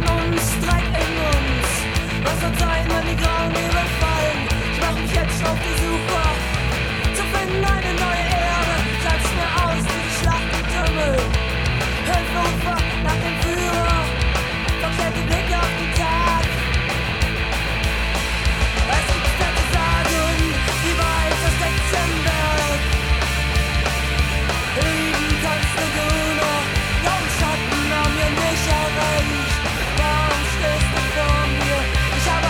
an uns, Dreck in uns. Was wird sein, wenn die Grauen überfallen? Ich mach mich jetzt schon auf die Suche zu finden eine neue Erde. Sag's mir aus, diese Schlachtgetümmel. Hilferufer nach dem Führer, verklärte Blicke auf den Tag. Es gibt mehr zu sagen, die Wahrheit versteckt sich im Berg. Lieben kannst du nur, kaum Schatten haben wir nicht erreicht. Warum stehst du vor mir? Ich habe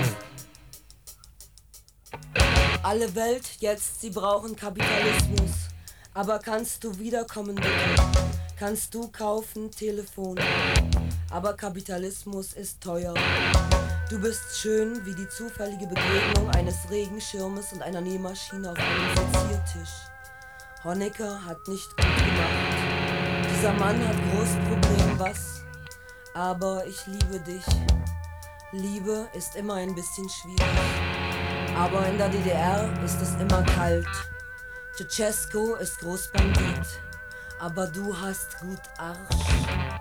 Angst. Alle Welt jetzt, sie brauchen Kapitalismus. Aber kannst du wiederkommen bitte? Kannst du kaufen Telefon? Aber Kapitalismus ist teuer. Du bist schön wie die zufällige Begegnung eines Regenschirmes und einer Nähmaschine auf einem Seziertisch. Honecker hat nicht gut gemacht. Dieser Mann hat großes Problem, was? Aber ich liebe dich. Liebe ist immer ein bisschen schwierig. Aber in der DDR ist es immer kalt. Ceausescu ist Großbandit. Aber du hast gut Arsch.